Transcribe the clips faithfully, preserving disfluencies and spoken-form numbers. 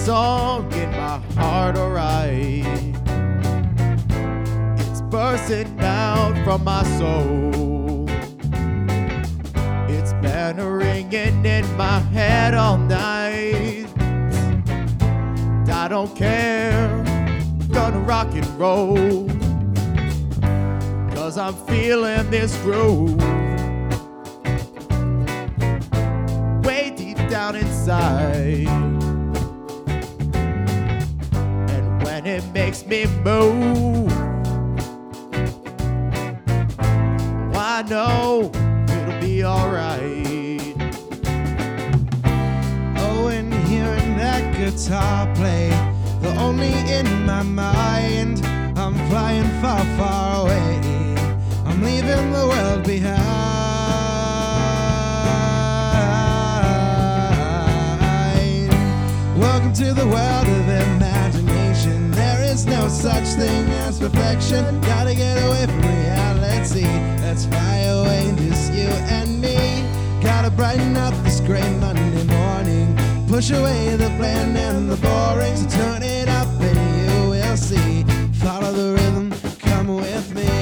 song in my heart, alright. It's bursting out from my soul. It's been ringing in my head all night. I don't care, gonna rock and roll, 'cause I'm feeling this groove way deep down inside. And when it makes me move, I know it'll be alright. Oh, and hearing that guitar play, though only in my mind, I'm flying far, far away. I'm leaving the world behind. Welcome to the world of imagination. There is no such thing as perfection. Gotta get away from reality. Let's fly away, just you and me. Gotta brighten up this gray Monday morning. Push away the bland and the boring. So turn it up and you will see. Follow the rhythm, come with me.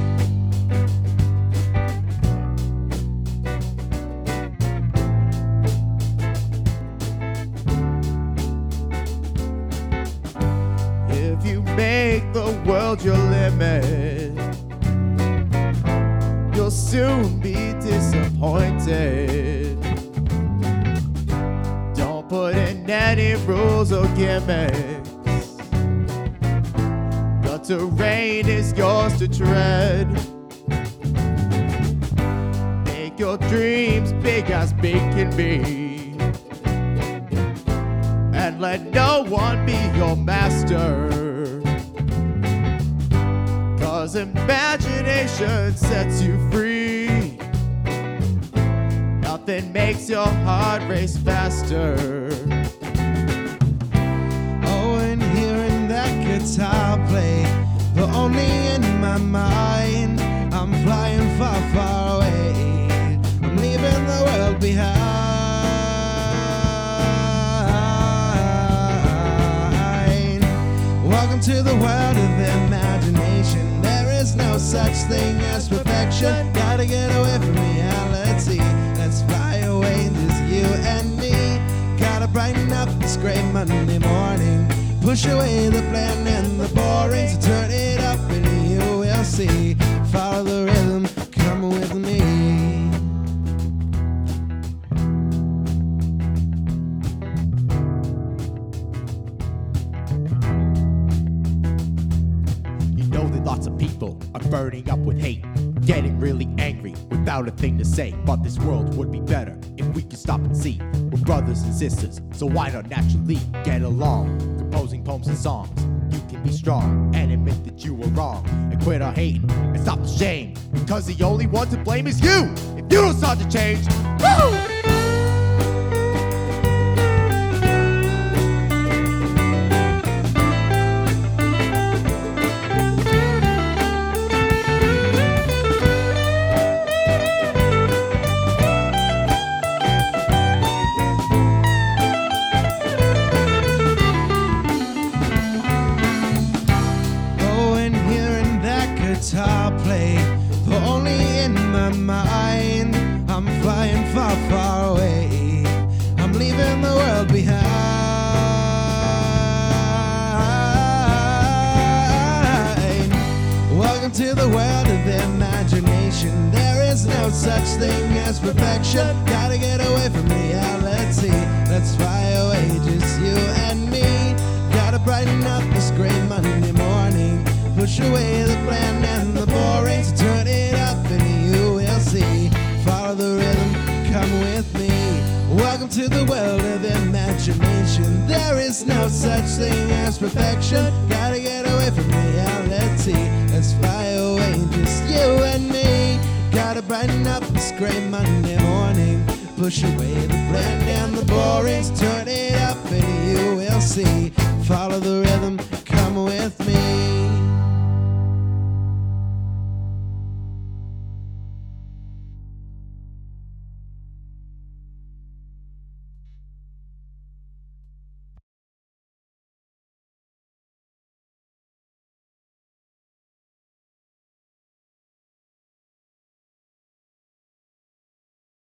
If you make the world your limit, you'll soon be disappointed. Don't put in any rules or gimmicks. The terrain is yours to tread. Make your dreams big as big can be, and let no one be your master. 'Cause imagination sets you free. Nothing makes your heart race faster. Oh, and hearing that guitar play, but only in my mind. I'm flying far, far away. I'm leaving the world behind. Welcome to the world of imagination. There is no such thing as perfection. Gotta get away from reality. Let's fly away, just you and me. Gotta brighten up this gray Monday morning. Push away the bland and the boring. So turn it up and you will see. Follow the rhythm, come with me. You know that lots of people are burning up with hate, getting really angry without a thing to say. But this world would be better if we could stop and see. We're brothers and sisters, so why not naturally get along? Composing poems and songs, you can be strong and admit that you were wrong, and quit our hating and stop the shame. Because the only one to blame is you if you don't start to change. Woo! Guitar play, but only in my mind. I'm flying far, far away. I'm leaving the world behind. Welcome to the world of imagination. There is no such thing as perfection. Gotta get away from reality. Let's fly away, just you and me. Gotta brighten up this gray Monday morning. Push away the bland and the boring. So turn it up and you will see. Follow the rhythm, come with me. Welcome to the world of imagination. There is no such thing as perfection. Gotta get away from reality. Let's fly away, just you and me. Gotta brighten up this gray Monday morning. Push away the bland and the boring. So turn it up and you will see. Follow the